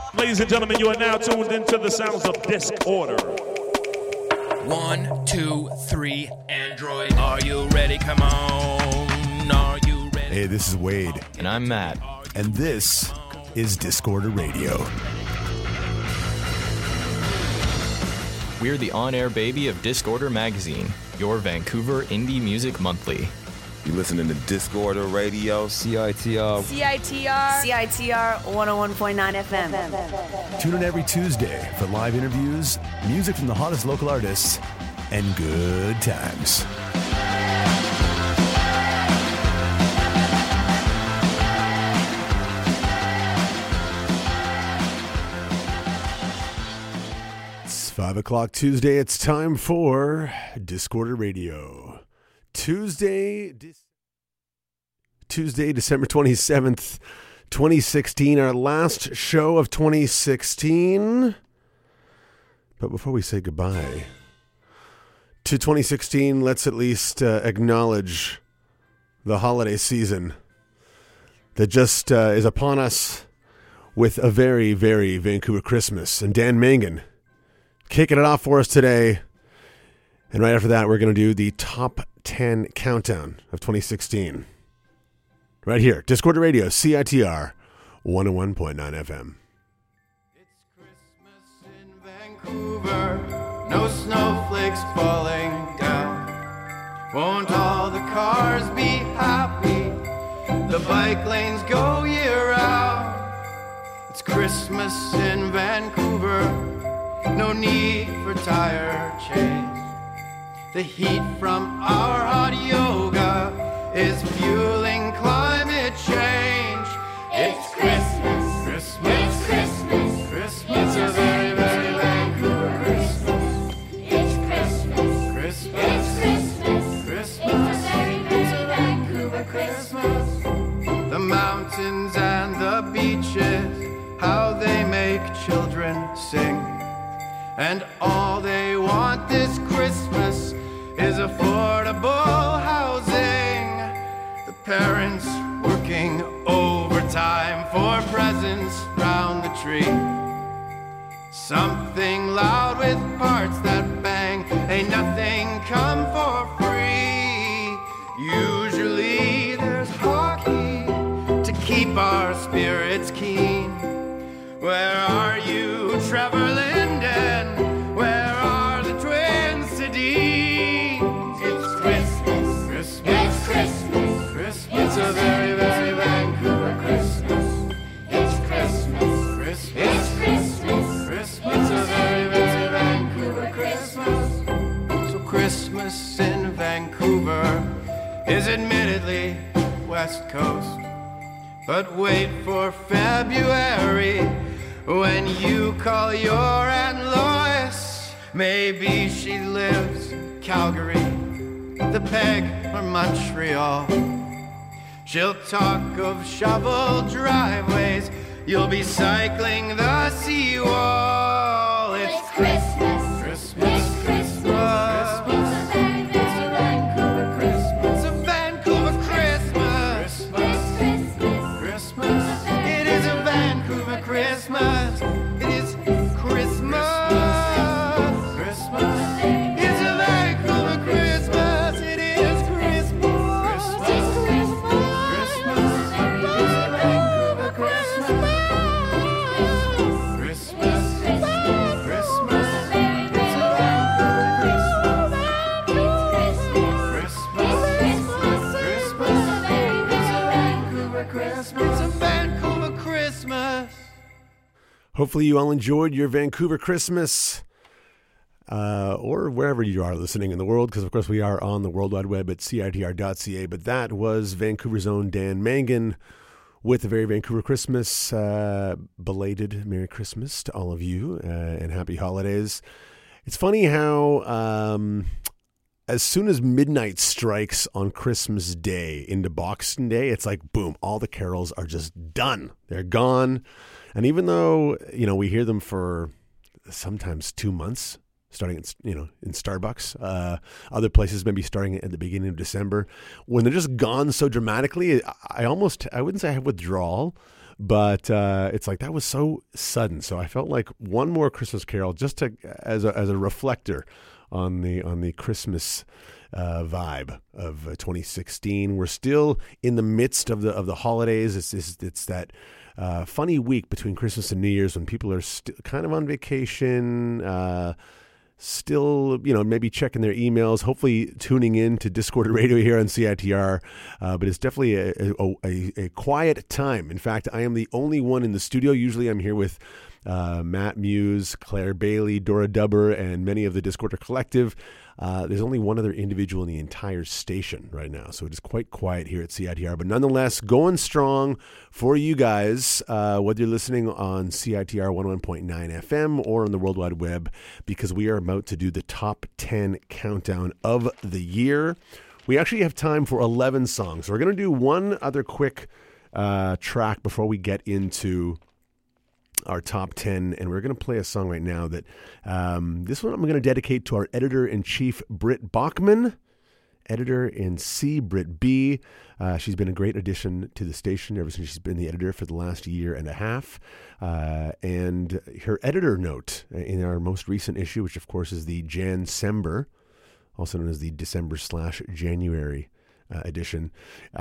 Ladies and gentlemen, you are now tuned into the sounds of Disorder. 1, 2, 3, Android. Are you ready? Come on. Are you ready? Hey, this is Wade. And I'm Matt. And this is Disorder Radio. We're the on-air baby of Disorder Magazine, your Vancouver Indie Music Monthly. You listening to Disorder Radio, CITR 101.9 FM. Tune in every Tuesday for live interviews, music from the hottest local artists, and good times. It's 5 o'clock Tuesday. It's time for Disorder Radio. Tuesday, December 27th, 2016, our last show of 2016. But before we say goodbye to 2016, let's at least acknowledge the holiday season that just is upon us with a very, very Vancouver Christmas. And Dan Mangan kicking it off for us today. And right after that, we're going to do the top 10 countdown of 2016. Right here, Disorder Radio, CITR 101.9 FM. It's Christmas in Vancouver, no snowflakes falling down. Won't all the cars be happy? The bike lanes go year round. It's Christmas in Vancouver, no need for tire chains. The heat from our hot yoga is fueling climate change. It's Christmas, Christmas, it's Christmas, Christmas, it's a very, very Vancouver Christmas. It's Christmas, Christmas, it's Christmas, Christmas, it's a Vancouver Christmas. The mountains and the beaches, how they make children sing. And all they want this Christmas is affordable housing. The parents working overtime for presents round the tree. Something loud with parts that bang, ain't nothing come for free. Usually there's hockey to keep our spirits keen. Where are you, Trevor Linden? Where are the Twin Cities? It's Christmas, Christmas, it's Christmas, Christmas. It's a very, very Vancouver Christmas. It's Christmas, Christmas, it's Christmas, Christmas. It's a very, very Vancouver Christmas. So Christmas in Vancouver is admittedly West Coast. But wait for February, when you call your Aunt Lois. Maybe she lives Calgary, the Peg, or Montreal. She'll talk of shovel driveways. You'll be cycling the seawall. It's Christmas, Christmas, it's Christmas, Christmas. It's a Vancouver Christmas. It's a Vancouver Christmas. Christmas, Christmas. It is a Vancouver Christmas. It is Christmas. Christmas. It's a Vancouver Christmas. It is Christmas. Christmas. Christmas. It's a Vancouver Christmas. Christmas. Christmas. It's a Vancouver Christmas. It's a Vancouver Christmas. Hopefully you all enjoyed your Vancouver Christmas, or wherever you are listening in the world, because of course we are on the World Wide Web at CITR.ca. But that was Vancouver's own Dan Mangan with a very Vancouver Christmas. Belated Merry Christmas to all of you, and Happy Holidays. It's funny how as soon as midnight strikes on Christmas Day into Boxing Day, it's like, boom, all the carols are just done. They're gone. And even though, you know, we hear them for sometimes 2 months, starting in Starbucks, other places maybe starting at the beginning of December, when they're just gone so dramatically, I wouldn't say I have withdrawal, But it's like that was so sudden. So I felt like one more Christmas Carol just to as a reflector on the Christmas vibe of 2016. We're still in the midst of the holidays. It's that funny week between Christmas and New Year's when people are kind of on vacation, still, maybe checking their emails, hopefully tuning in to Discord Radio here on CITR. But it's definitely a quiet time. In fact, I am the only one in the studio. Usually I'm here with Matt Muse, Claire Bailey, Dora Dubber, and many of the Discorder Collective. There's only one other individual in the entire station right now, so it is quite quiet here at CITR. But nonetheless, going strong for you guys, whether you're listening on CITR 101.9 FM or on the World Wide Web, because we are about to do the top 10 countdown of the year. We actually have time for 11 songs. So we're going to do one other quick track before we get into our top 10, and we're going to play a song right now that this one I'm going to dedicate to our editor-in-chief, Britt Bachman, editor-in-C, Britt B. She's been a great addition to the station ever since she's been the editor for the last year and a half. And her editor note in our most recent issue, which of course is the Jan-Sember, also known as the December/January edition,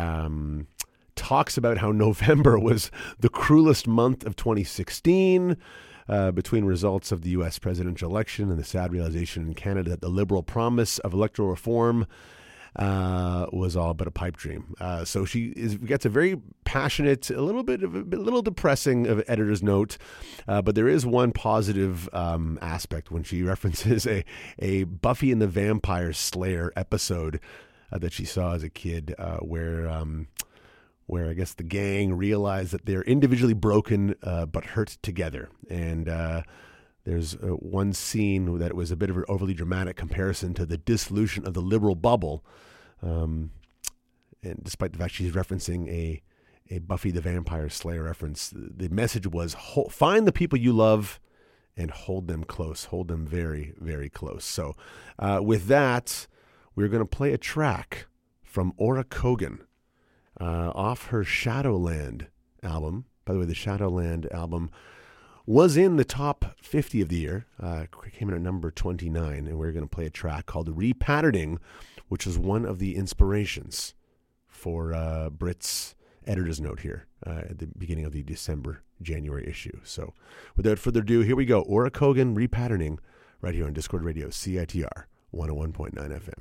talks about how November was the cruelest month of 2016 between results of the U.S. presidential election and the sad realization in Canada that the Liberal promise of electoral reform was all but a pipe dream. So she gets a very passionate, a little depressing of editor's note, but there is one positive aspect when she references a Buffy and the Vampire Slayer episode that she saw as a kid where I guess the gang realized that they're individually broken but hurt together. And there's one scene that was a bit of an overly dramatic comparison to the dissolution of the liberal bubble. And despite the fact she's referencing a Buffy the Vampire Slayer reference, the message was find the people you love and hold them close. Hold them very, very close. So with that, we're going to play a track from Ora Kogan, off her Shadowland album. By the way, the Shadowland album was in the top 50 of the year. Came in at number 29, and we're going to play a track called Repatterning, which was one of the inspirations for Britt's editor's note here at the beginning of the December-January issue. So without further ado, here we go. Ora Kogan, Repatterning, right here on Discord Radio, CITR 101.9 FM.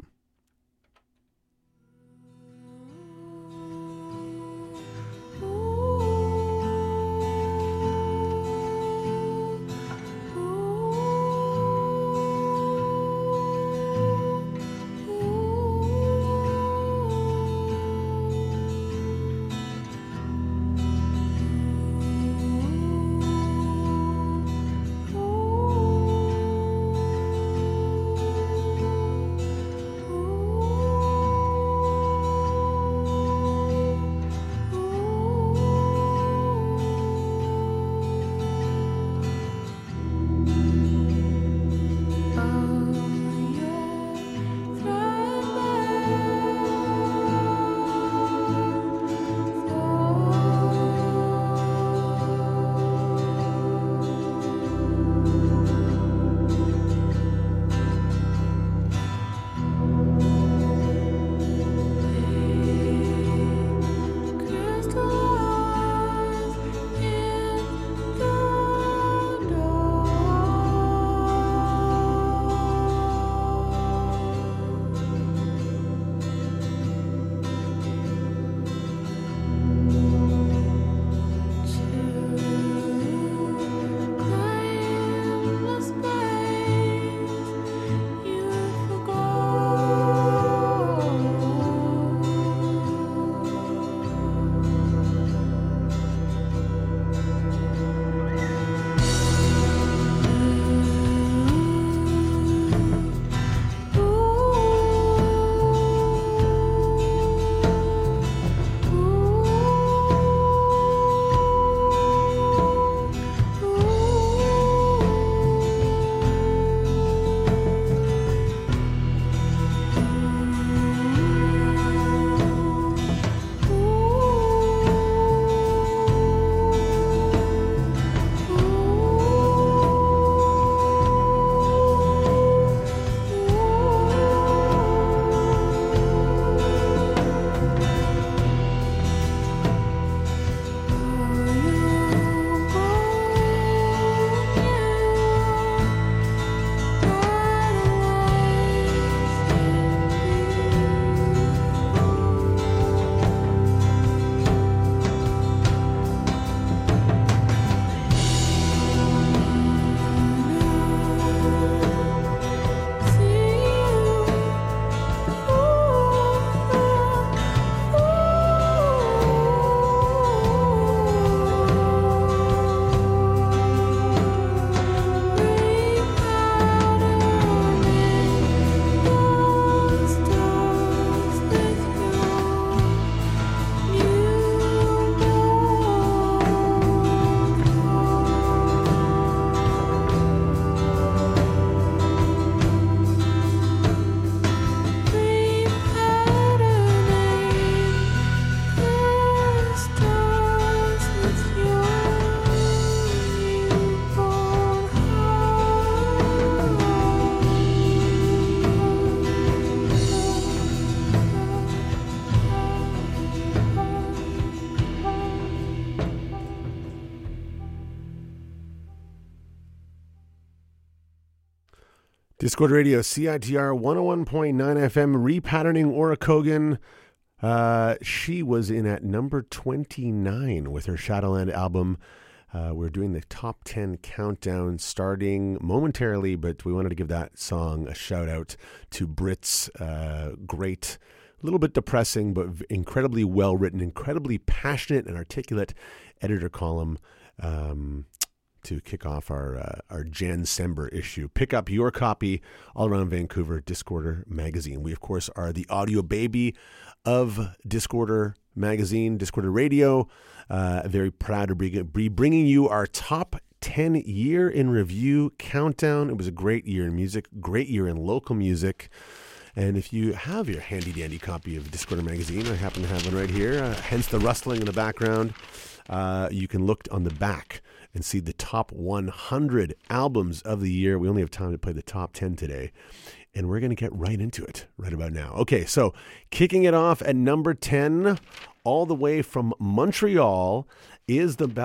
Ooh. Discord Radio, CITR 101.9 FM, repatterning Ora Kogan. She was in at number 29 with her Shadowland album. We're doing the top 10 countdown starting momentarily, but we wanted to give that song a shout out to Brit's great, a little bit depressing, but incredibly well written, incredibly passionate and articulate editor column to kick off our Jan Sember issue. Pick up your copy all around Vancouver, Discorder Magazine. We, of course, are the audio baby of Discorder Magazine, Discorder Radio. Very proud to be bringing you our top 10 year in review countdown. It was a great year in music, great year in local music. And if you have your handy-dandy copy of Discorder Magazine, I happen to have one right here, hence the rustling in the background, you can look on the back and see the top 100 albums of the year. We only have time to play the top 10 today, and we're going to get right into it right about now. Okay, so kicking it off at number 10, all the way from Montreal, is the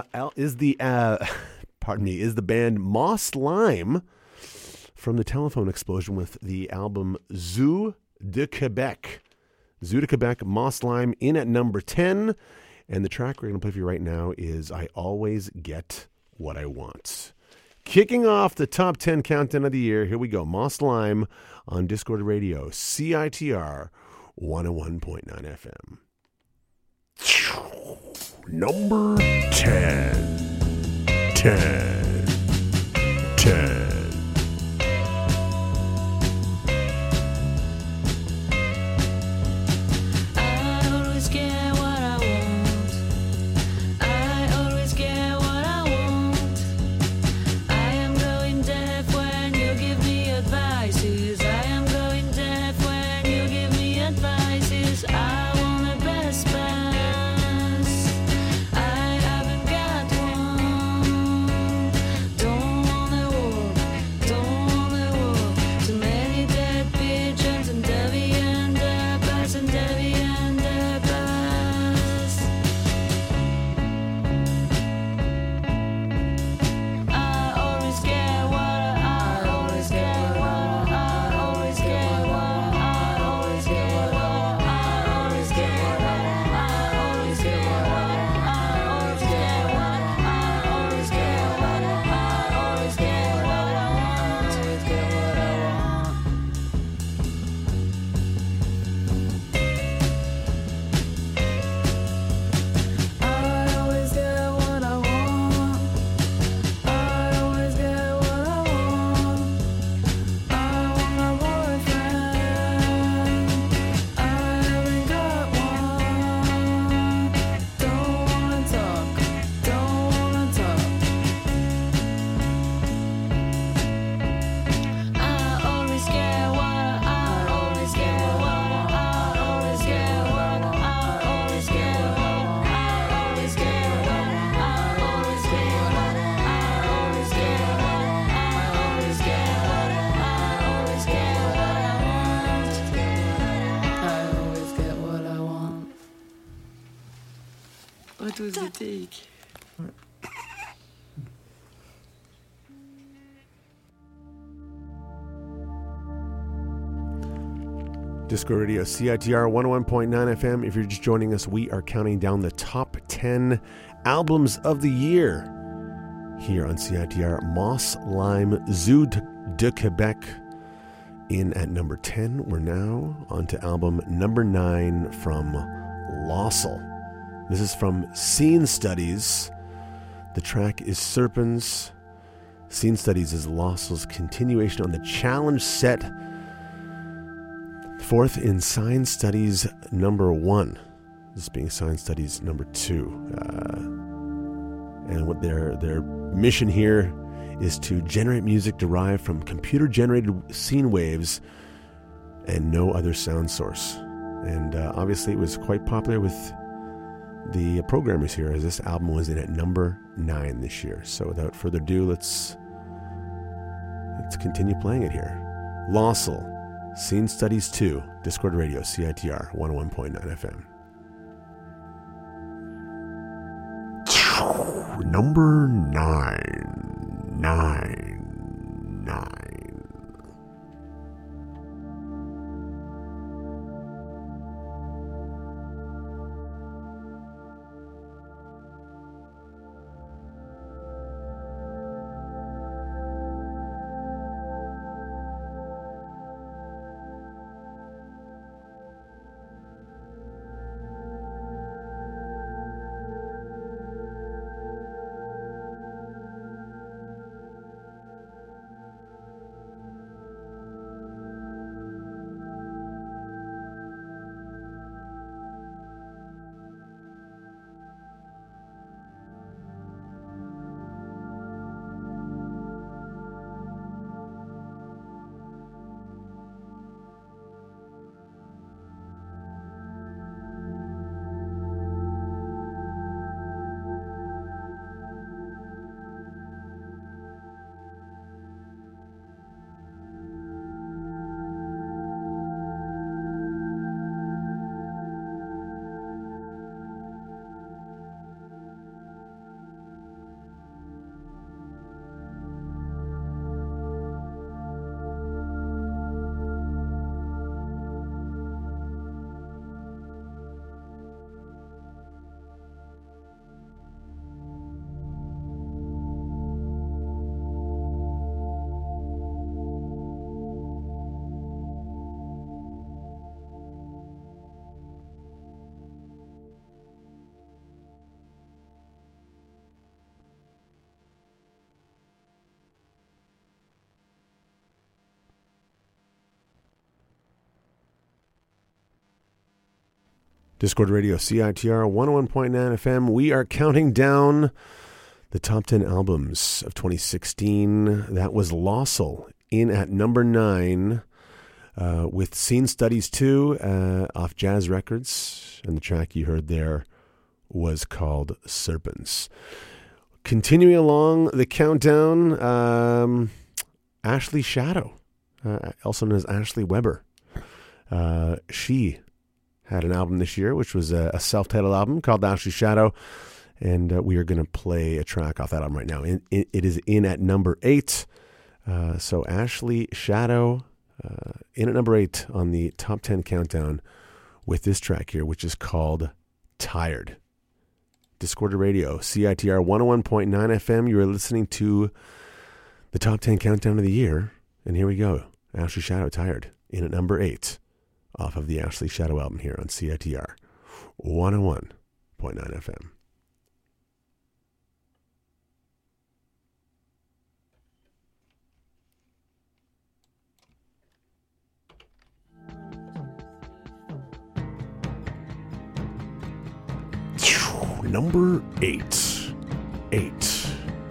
band Moss Lime from the Telephone Explosion with the album Zoo de Quebec. Zoo de Quebec, Moss Lime in at number 10. And the track we're going to play for you right now is I Always Get What I Want. Kicking off the top 10 countdown of the year, here we go. Moss Lime on Discord Radio, CITR 101.9 FM. Number 10. 10. 10. Discord Radio, CITR 101.9 FM. If you're just joining us, we are counting down the top 10 albums of the year here on CITR. Moss Lime, Zoo de Quebec in at number 10. We're now on to album number 9 from Lossel. This is from Scene Studies. The track is Serpents. Scene Studies is Lossel's continuation on the challenge set forth in Science Studies number 1. This being Science Studies number 2. And what their mission here is to generate music derived from computer-generated scene waves and no other sound source. And obviously it was quite popular with the programmers here, as this album was in at number 9 this year. So without further ado, let's continue playing it here. Lossel, Scene Studies 2, Discord Radio, CITR 101.9 FM. Number 9. Discord Radio, CITR 101.9 FM. We are counting down the top 10 albums of 2016. That was Lossel in at number 9 with Scene Studies 2 off Jazz Records. And the track you heard there was called Serpents. Continuing along the countdown, Ashley Shadow, also known as Ashley Weber. She had an album this year, which was a self-titled album called Ashley Shadow, and we are going to play a track off that album right now. It is in at number 8. So Ashley Shadow in at number 8 on the top 10 countdown with this track here, which is called Tired. Discorder Radio, CITR 101.9 FM. You are listening to the top 10 countdown of the year. And here we go. Ashley Shadow, Tired, in at number 8 off of the Ashley Shadow album here on CITR 101.9 FM. Number 8. 8.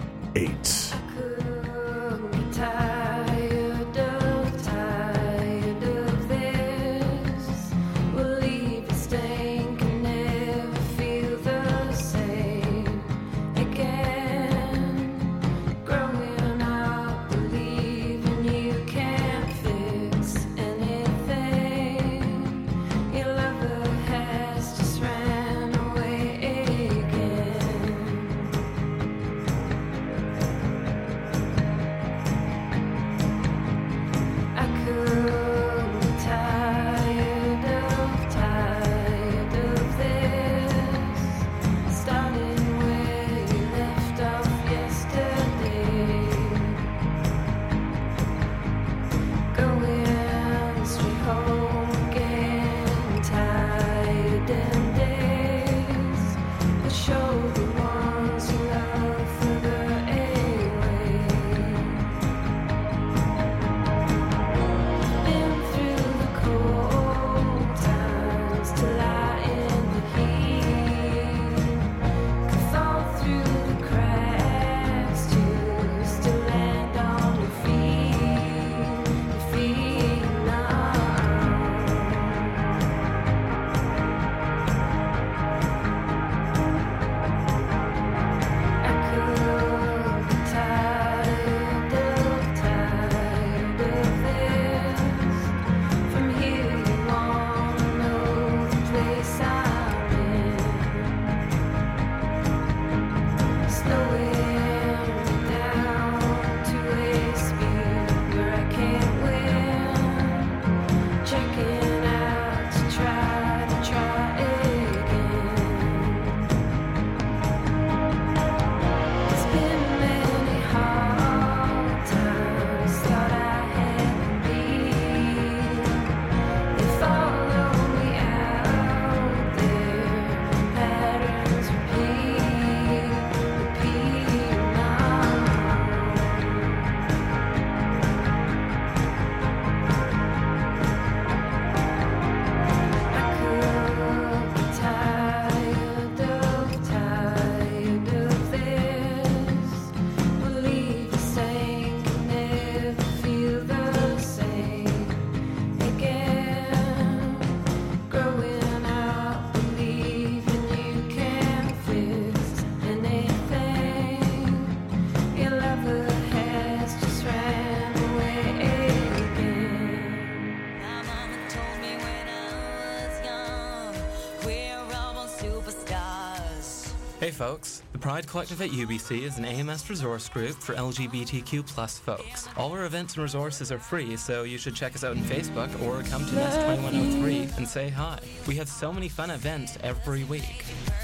Hey folks, the Pride Collective at UBC is an AMS resource group for LGBTQ plus folks. All our events and resources are free, so you should check us out on Facebook or come to Nest 2103 and say hi. We have so many fun events every week.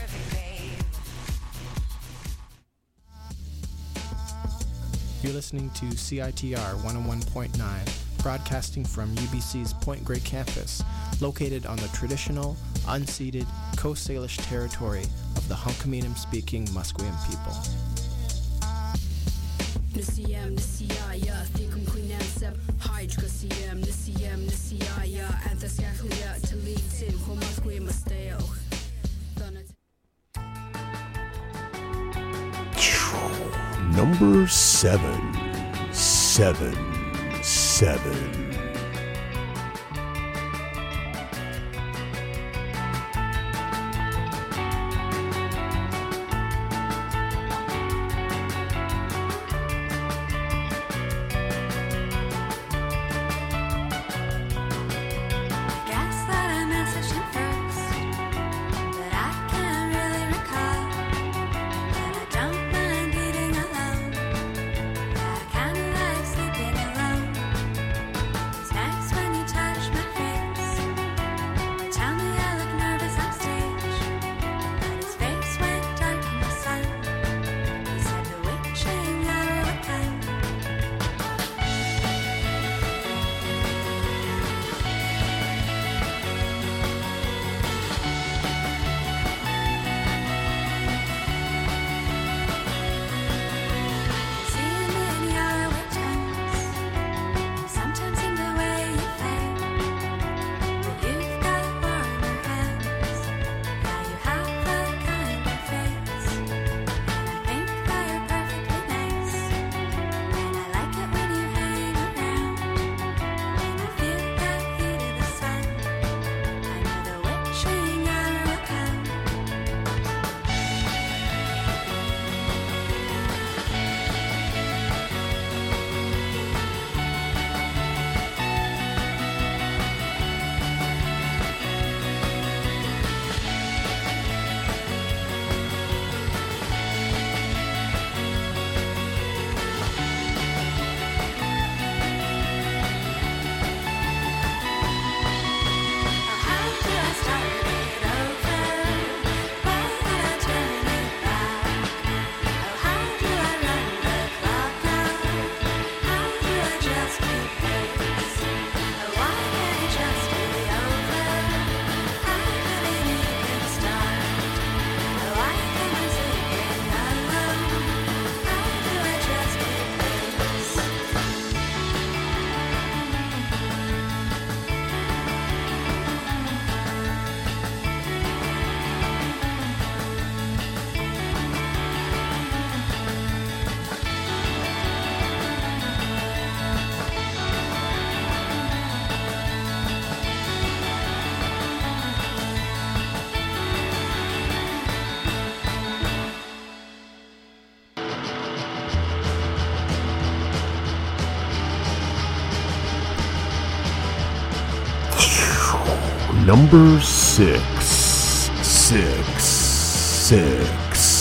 You're listening to CITR 101.9, broadcasting from UBC's Point Grey campus, located on the traditional, unceded Coast Salish territory of the Hunkaminam-speaking Musqueam people. Number 777. Number 666.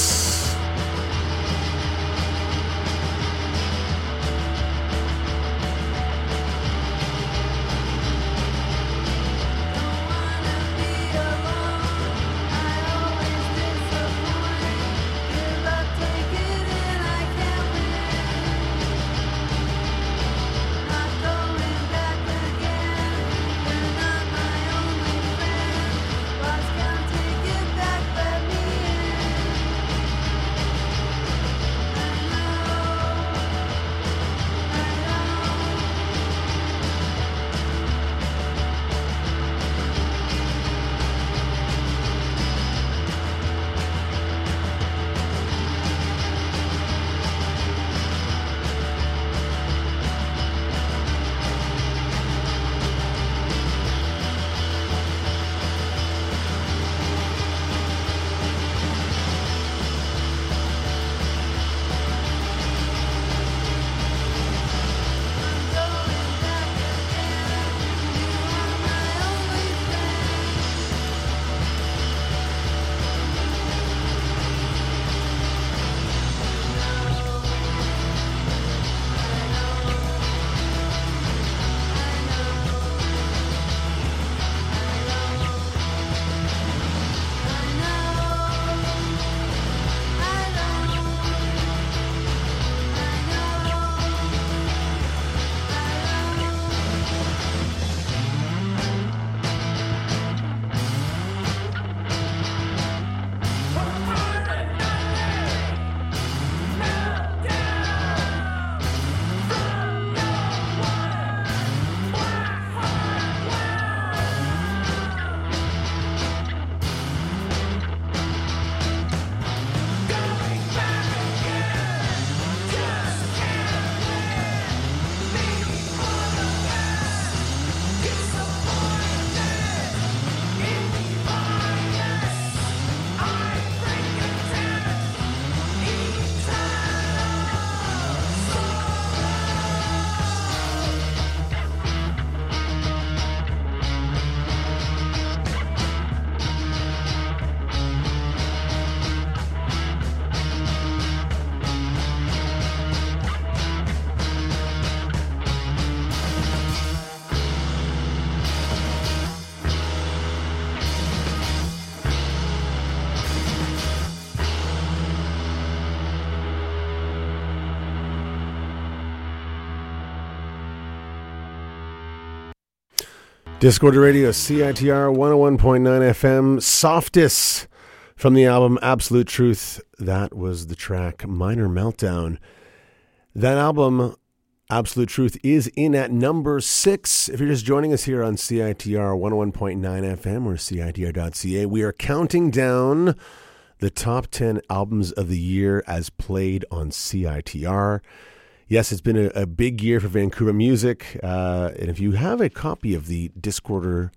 Discorder Radio, CITR 101.9 FM, Softest from the album Absolute Truth. That was the track Minor Meltdown. That album, Absolute Truth, is in at number 6. If you're just joining us here on CITR 101.9 FM or CITR.ca, we are counting down the top 10 albums of the year as played on CITR. Yes, it's been a big year for Vancouver music, and if you have a copy of the Discorder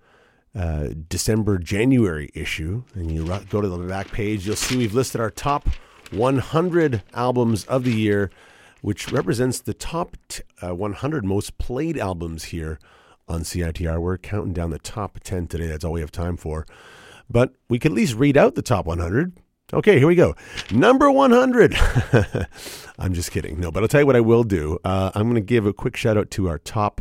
December-January issue, and you go to the back page, you'll see we've listed our top 100 albums of the year, which represents the top 100 most played albums here on CITR. We're counting down the top 10 today. That's all we have time for. But we can at least read out the top 100. Okay, here we go. Number 100. I'm just kidding. No, but I'll tell you what I will do. I'm going to give a quick shout out to our top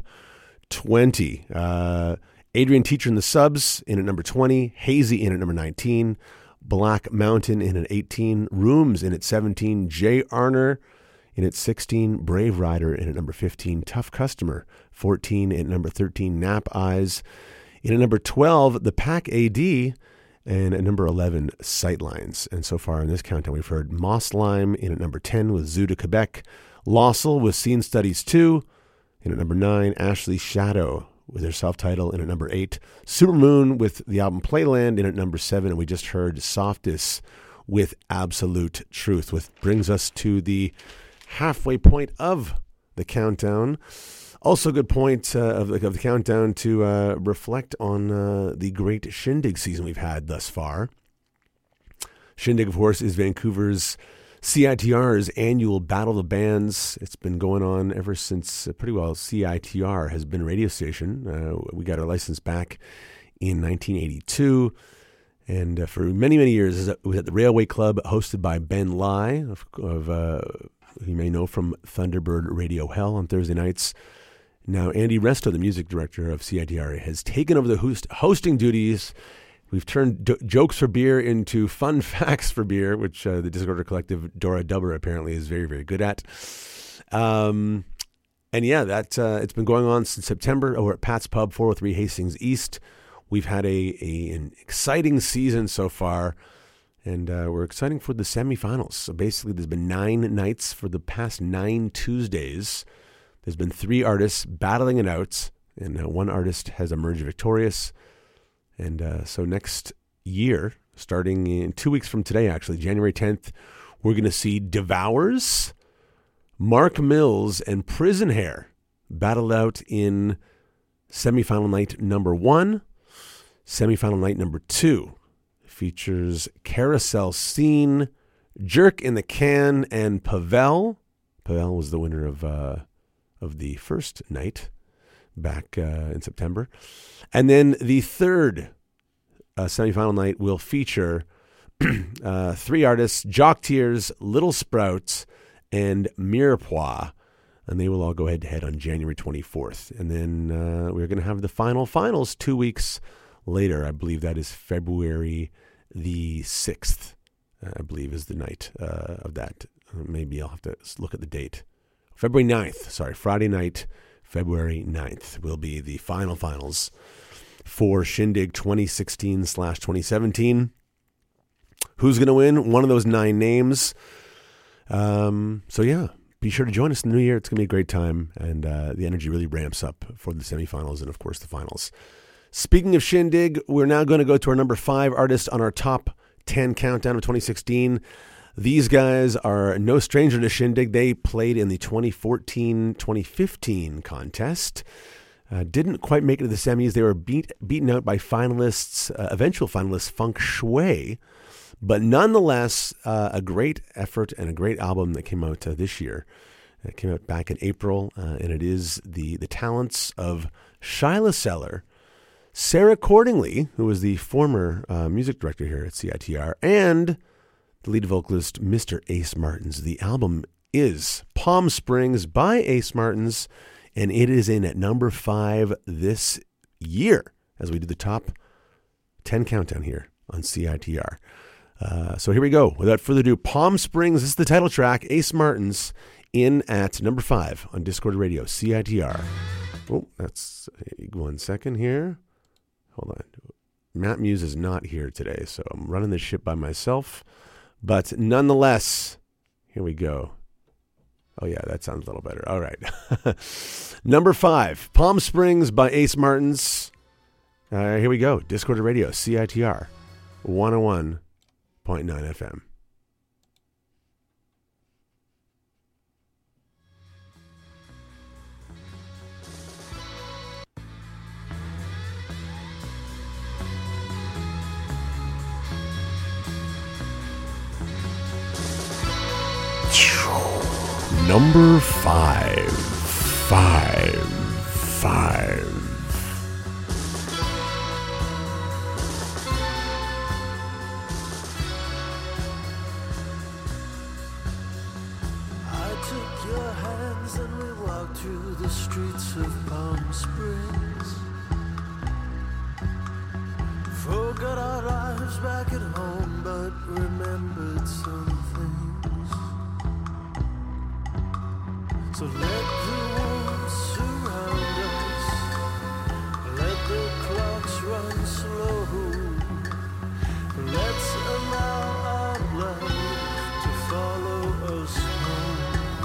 20. Adrian Teacher and the Subs in at number 20. Hazy in at number 19. Black Mountain in at 18. Rooms in at 17. Jay Arner in at 16. Brave Rider in at number 15. Tough Customer 14. In at number 13. Nap Eyes. In at number 12, The Pack AD. And at number 11, Sightlines. And so far in this countdown, we've heard Moss Lime in at number 10 with Zoo de Quebec. Lossel with Scene Studies 2. In at number 9, Ashley Shadow with their self-title in at number 8. Supermoon with the album Playland in at number 7. And we just heard Softest with Absolute Truth, which brings us to the halfway point of the countdown. Also a good point of the countdown to reflect on the great Shindig season we've had thus far. Shindig, of course, is Vancouver's CITR's annual Battle of the Bands. It's been going on ever since pretty well CITR has been a radio station. We got our license back in 1982. And for many, many years, it was at the Railway Club, hosted by Ben Lai, you may know from Thunderbird Radio Hell on Thursday nights. Now, Andy Resto, the music director of CITR, has taken over the hosting duties. We've turned jokes for beer into fun facts for beer, which the Discorder collective Dora Dubber apparently is very, very good at. And yeah, it's been going on since September over at Pat's Pub, 403 Hastings East. We've had an exciting season so far, and we're excited for the semifinals. So basically, there's been 9 nights for the past 9 Tuesdays. There's been 3 artists battling it out, and one artist has emerged victorious. And so next year, starting in 2 weeks from today, actually, January 10th, we're going to see Devours, Mark Mills, and Prison Hair battle out in semifinal night number 1. Semifinal night number 2 features Carousel Scene, Jerk in the Can, and Pavel. Pavel was the winner of the first night back in September. And then the third semifinal night will feature 3 artists, Jock Tears, Little Sprouts, and Mirepoix. And they will all go head-to-head on January 24th. And then we're going to have the finals 2 weeks later. I believe that is February the 6th, I believe is the night of that. Maybe I'll have to look at the date. February 9th, Friday night, February 9th will be the finals for Shindig 2016/2017. Who's going to win? One of those 9 names. So yeah, be sure to join us in the new year. It's going to be a great time, and the energy really ramps up for the semifinals and, of course, the finals. Speaking of Shindig, we're now going to go to our number 5 artist on our top 10 countdown of 2016. These guys are no stranger to Shindig. They played in the 2014-2015 contest. Didn't quite make it to the semis. They were beaten out by eventual finalists Feng Shui. But nonetheless, a great effort and a great album that came out this year. It came out back in April, and it is the talents of Shyla Seller, Sarah Cordingley, who was the former music director here at CITR, and the lead vocalist, Mr. Ace Martins. The album is Palm Springs by Ace Martins, and it is in at number 5 this year as we do the top 10 countdown here on CITR. So here we go. Without further ado, Palm Springs, this is the title track, Ace Martins, in at number 5 on Discord Radio, CITR. Oh, that's 1 second here. Hold on. Matt Muse is not here today, so I'm running this ship by myself. But nonetheless, here we go. Oh, yeah, that sounds a little better. All right. Number 5, Palm Springs by Ace Martins. Here we go. Discorder Radio, CITR, 101.9 FM. Number 5. 5. I took your hands and we walked through the streets of Palm Springs. Forgot our lives back at home, but remembered some things. So let the warmth surround us, let the clocks run slow. Let's allow our love to follow us home.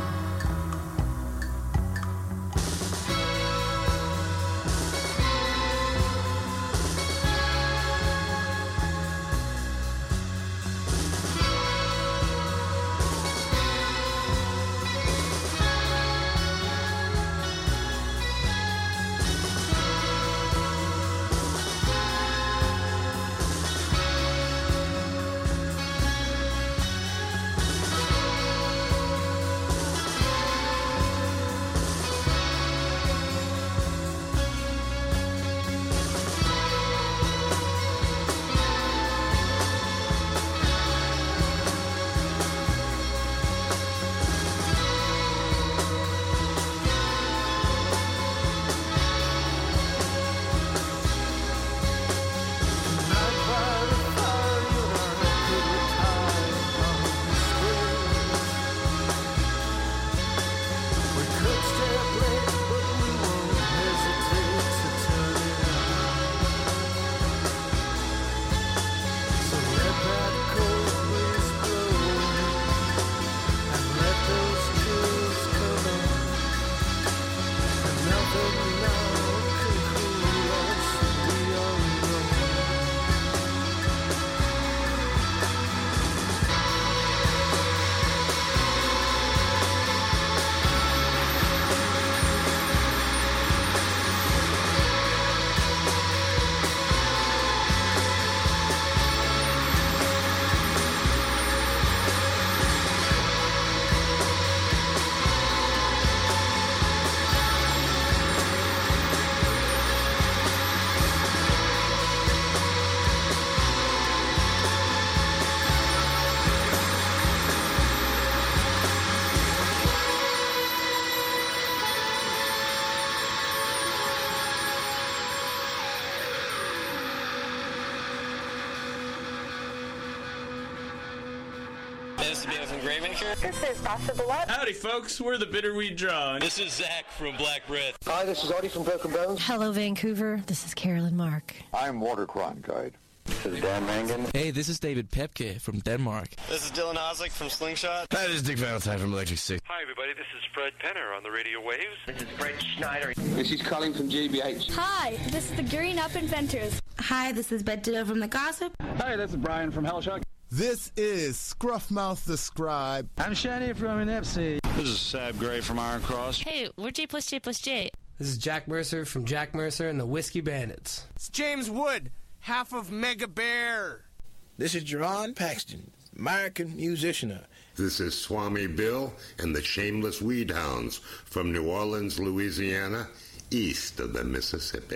This is Bill from Graymaker. This is Possible What? Howdy, folks. We're the Bitterweed Draw. This is Zach from Black Breath. Hi, this is Artie from Broken Bones. Hello, Vancouver. This is Carolyn Mark. I'm Water Crime Guide. This is Dan Mangan. Hey, this is David Pepke from Denmark. This is Dylan Oslick from Slingshot. Hi, this is Dick Valentine from Electric Six. Hi, everybody. This is Fred Penner on the radio waves. This is Fred Schneider. This is Colin from GBH. Hi, this is the Gearing Up Inventors. Hi, this is Bette Ditto from The Gossip. Hi, this is Brian from Hellshock. This is Scruffmouth the Scribe. I'm Shani from Inepsy. This is Sab Gray from Iron Cross. Hey, we're J plus J plus J. This is Jack Mercer from Jack Mercer and the Whiskey Bandits. It's James Wood, half of Mega Bear. This is Jerron Paxton, American musician. This is Swami Bill and the Shameless Weed Hounds from New Orleans, Louisiana, east of the Mississippi.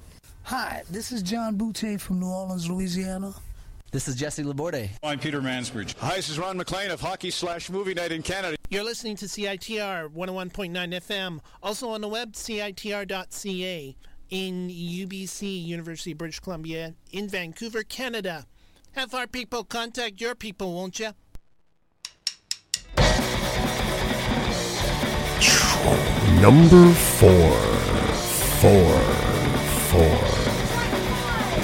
Hi, this is John Boutte from New Orleans, Louisiana. This is Jesse Laborde. I'm Peter Mansbridge. Hi, this is Ron McLean of Hockey/Movie Night in Canada. You're listening to CITR 101.9 FM, also on the web, CITR.ca, in UBC, University of British Columbia, in Vancouver, Canada. Have our people contact your people, won't you? Number 4.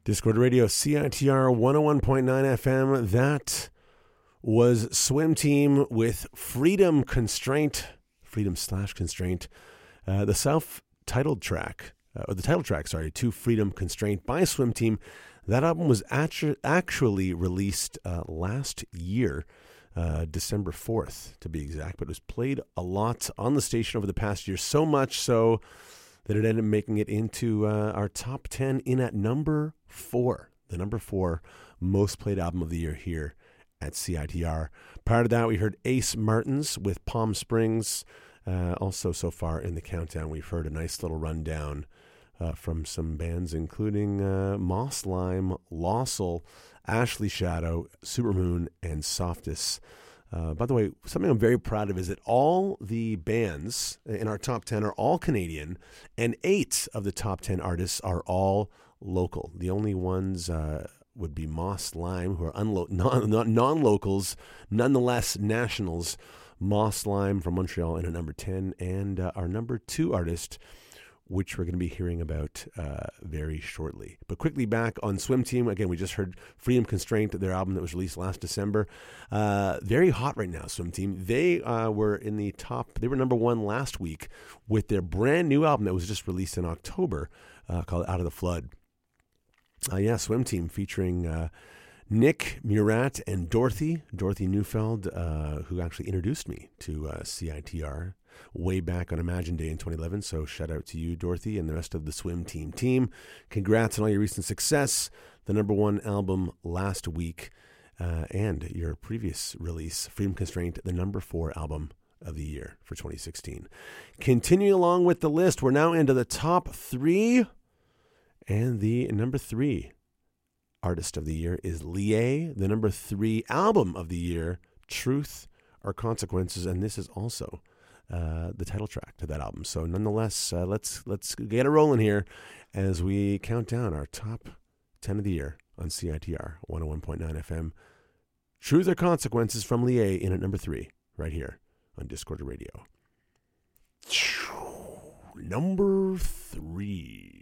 Discord Radio, CITR 101.9 FM. That was Swim Team with Freedom Constraint, Freedom/Constraint. The self-titled track, or the title track, to Freedom Constraint by Swim Team. That album was actually released last year, December 4th to be exact, but it was played a lot on the station over the past year, so much so that it ended up making it into our top 10 in at number 4, the number 4 most played album of the year here at CITR. Prior to that, we heard Ace Martins with Palm Springs. Also, so far in the countdown, we've heard a nice little rundown from some bands, including Moss Lime, Lossel, Ashley Shadow, Supermoon, and Softus. By the way, something I'm very proud of is that all the bands in our top 10 are all Canadian, and 8 of the top 10 artists are all local. The only ones would be Moss Lime, who are non-locals, nonetheless nationals. Moss Lime from Montreal in at number 10, and our number 2 artist, which we're going to be hearing about very shortly. But quickly back on Swim Team. Again, we just heard Freedom Constraint, their album that was released last December. Very hot right now, Swim Team. They were in the top, they were number 1 last week with their brand new album that was just released in October called Out of the Flood. Swim Team featuring Nick Murat and Dorothy Neufeld, who actually introduced me to CITR way back on Imagine Day in 2011. So shout out to you, Dorothy, and the rest of the Swim Team. Congrats on all your recent success. The number 1 album last week, and your previous release, Freedom Constraint, the number 4 album of the year for 2016. Continuing along with the list, we're now into the top 3, and the number 3 artist of the year is Lie. The number 3 album of the year, Truth or Consequences, and this is also the title track to that album. So nonetheless, let's get it rolling here as we count down our top 10 of the year on CITR 101.9 FM. Truth or Consequences from Lie in at number 3 right here on Discord Radio. Number 3.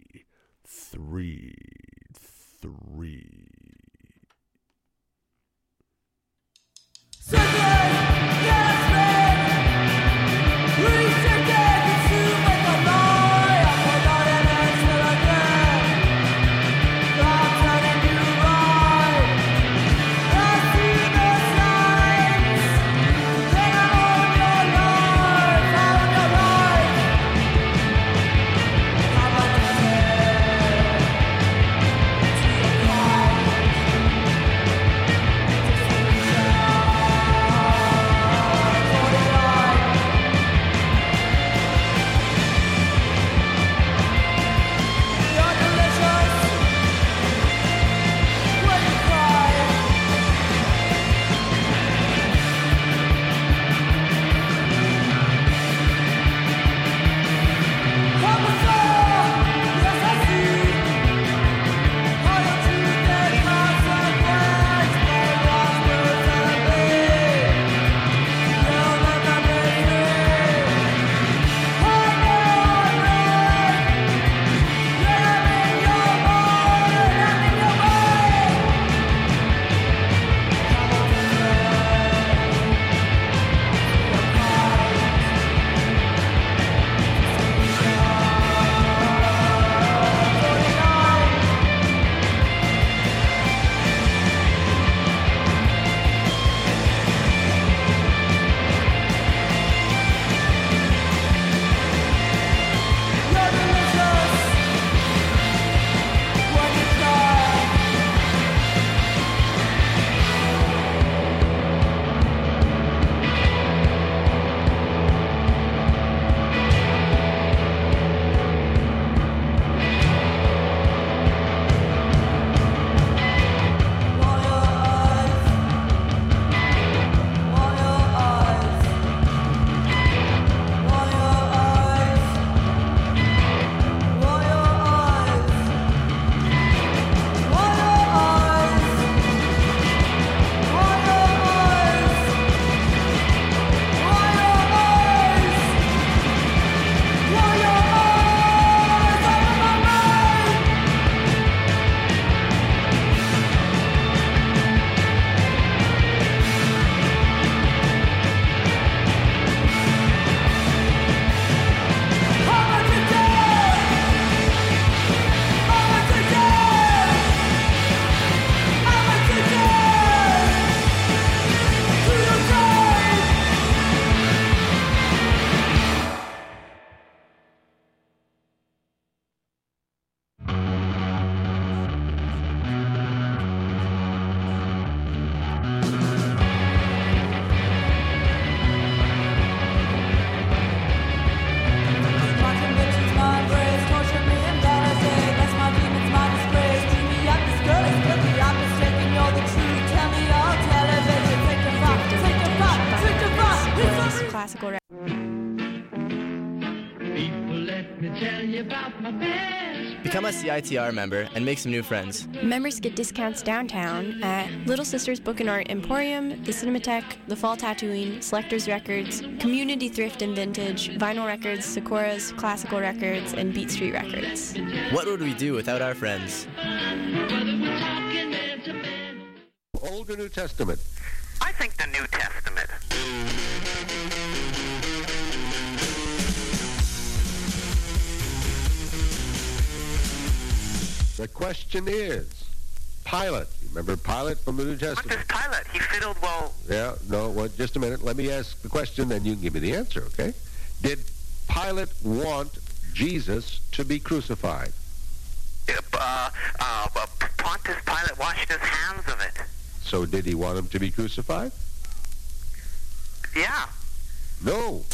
Become a CITR member and make some new friends. Members get discounts downtown at Little Sisters Book and Art Emporium, the Cinematheque, the Fall Tattooing, Selectors Records, Community Thrift and Vintage, Vinyl Records, Sakura's, Classical Records, and Beat Street Records. What would we do without our friends? Old or New Testament? I think the New Testament. The question is, Pilate. You remember Pilate from the New Testament? What does Pilate? He fiddled well. Yeah, no, well, just a minute. Let me ask the question, then you can give me the answer, okay? Did Pilate want Jesus to be crucified? Pontius Pilate washed his hands of it. So did he want him to be crucified? Yeah. No.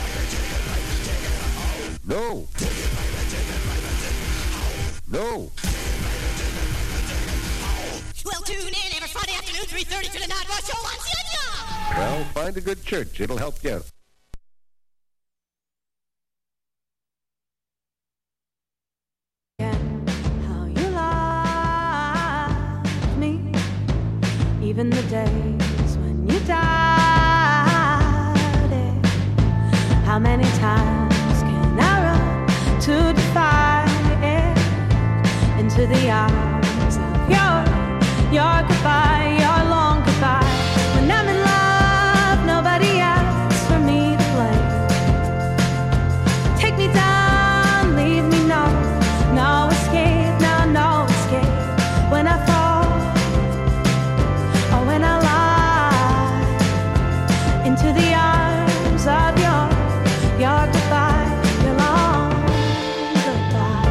No. No. Well, tune in every Friday afternoon, 3:30 to the Night Rush Show on CITR. Well, find a good church. It'll help you out. How you love me, even the days when you doubted. How many times can I run to defy it into the arms of your goodbye, your long goodbye. When I'm in love, nobody asks for me to blame. Take me down, leave me no escape, now no escape. When I fall, or when I lie, into the arms of your goodbye, your long goodbye.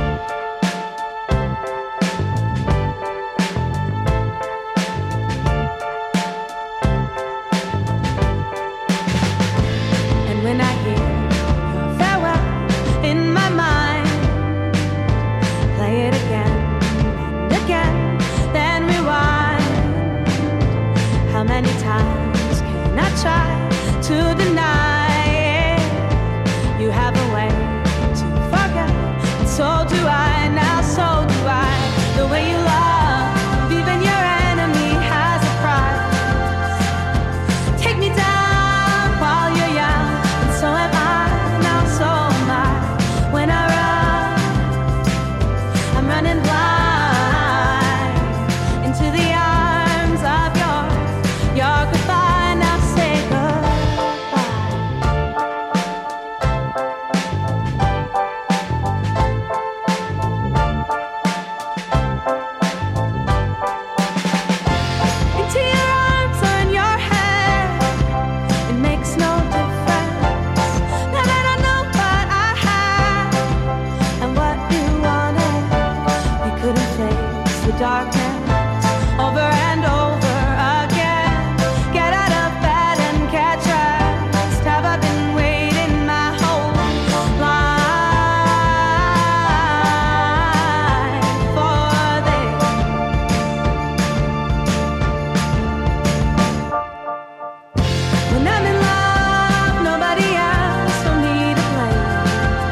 And when I hear your farewell in my mind, play it again and again, then rewind. How many times can I try to deny it? You have a way to forget, and so do I, now so do I. The way you love, even your enemy has a price. Take me down while you're young, and so am I, now so am I. When I run, I'm running blind into the arms of your goodbye. Now say goodbye. Into your arms or in your head, it makes no difference. Now that I know what I had and what you wanted, we couldn't face the darkness over and over again. Get out of bed and catch rest. Have I been waiting my whole life for this? When I'm in love, nobody asks for me to blame.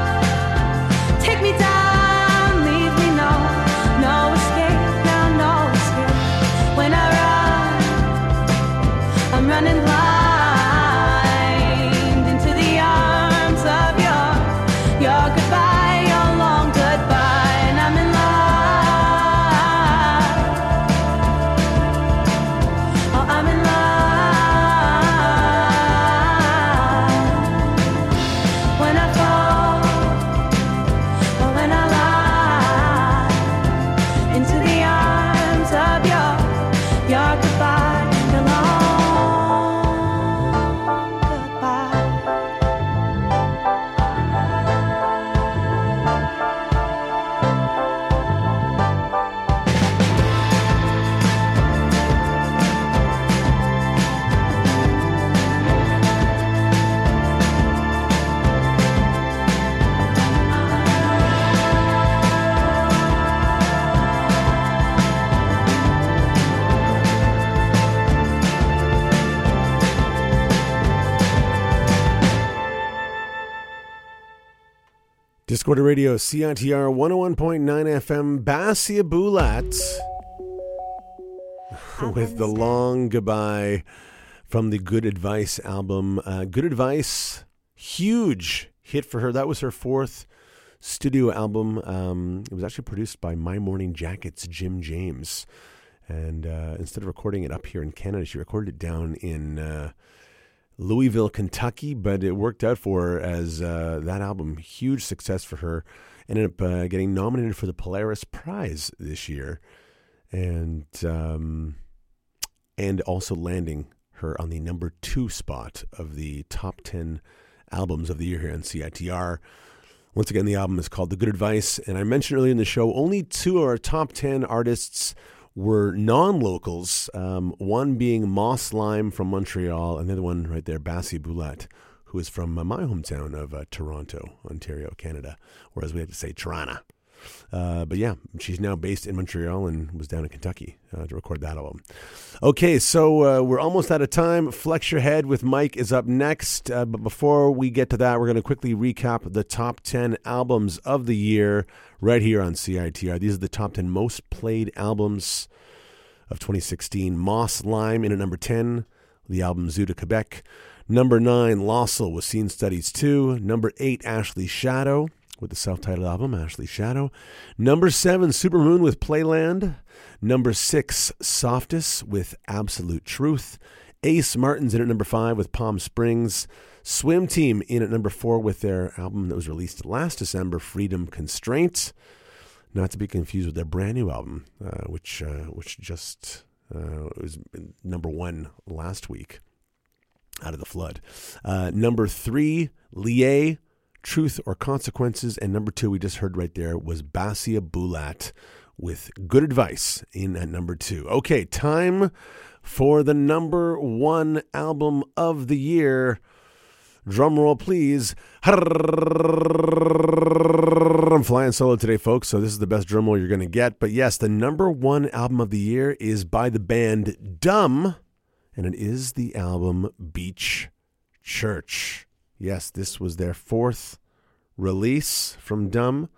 Take me down, leave me no escape, now no Discorder Radio, CITR 101.9 FM, Basia Bulat with The Long Goodbye from the Good Advice album. Good Advice, huge hit for her. That was her fourth studio album. It was actually produced by My Morning Jacket's Jim James. And instead of recording it up here in Canada, she recorded it down in Louisville, Kentucky, but it worked out for her as that album, huge success for her. Ended up getting nominated for the Polaris Prize this year, and also landing her on the number 2 spot of the top 10 albums of the year here on CITR. Once again, the album is called The Good Advice, and I mentioned earlier in the show, only 2 of our top 10 artists were non-locals, one being Moss Lime from Montreal, and the other one right there, Basia Bulat, who is from my hometown of Toronto, Ontario, Canada, or as we have to say, Toronto. But yeah, she's now based in Montreal and was down in Kentucky to record that album. Okay, so we're almost out of time. Flex Your Head with Mike is up next. But before we get to that, we're going to quickly recap the top 10 albums of the year right here on CITR. These are the top 10 most played albums of 2016. Moss Lime in at number 10, the album Zoo de Quebec. Number 9, Lossel with Scene Studies 2. Number 8, Ashley Shadow with the self-titled album, Ashley Shadow. Number 7, Supermoon with Playland. Number 6, Softus with Absolute Truth. Ace Martin's in at number 5 with Palm Springs. Swim Team in at number 4 with their album that was released last December, Freedom Constraint. Not to be confused with their brand new album, which just was number 1 last week, Out of the Flood. Number 3, Lié, Truth or Consequences. And number 2, we just heard right there, was Basia Bulat with Good Advice in at number 2. Okay, time for the number 1 album of the year. Drum roll, please. I'm flying solo today, folks, so this is the best drum roll you're going to get. But yes, the number 1 album of the year is by the band Dumb, and it is the album Beach Church. Yes, this was their 4th release from Dumb.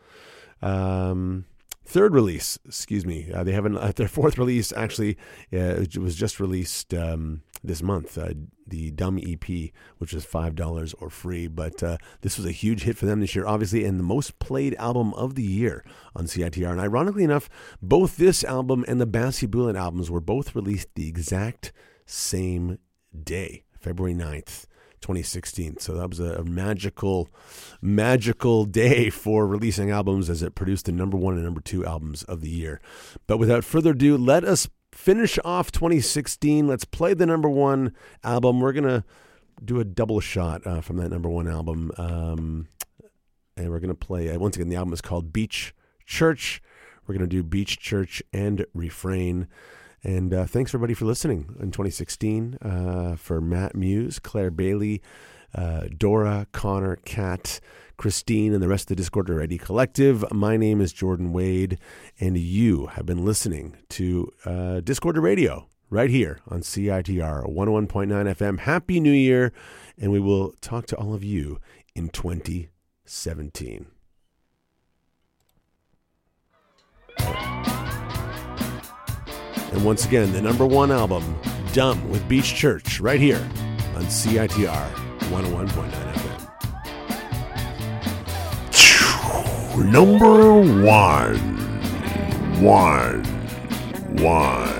3rd release, excuse me. They haven't their 4th release actually. It was just released this month. The Dumb EP, which is $5 or free. But this was a huge hit for them this year, obviously, and the most played album of the year on CITR. And ironically enough, both this album and the Basia Bulat albums were both released the exact same day, February 9th. 2016. So that was a magical day for releasing albums, as it produced the number 1 and number 2 albums of the year. But without further ado, let us finish off 2016. Let's play the number 1 album. We're going to do a double shot from that number 1 album. And we're going to play, once again, the album is called Beach Church. We're going to do Beach Church and Refrain. And thanks, everybody, for listening in 2016. For Matt Muse, Claire Bailey, Dora, Connor, Kat, Christine, and the rest of the Discorder Radio Collective, my name is Jordan Wade, and you have been listening to Discorder Radio right here on CITR 101.9 FM. Happy New Year, and we will talk to all of you in 2017. And once again, the number 1 album, Dumb with Beach Church, right here on CITR 101.9 FM. Number 1.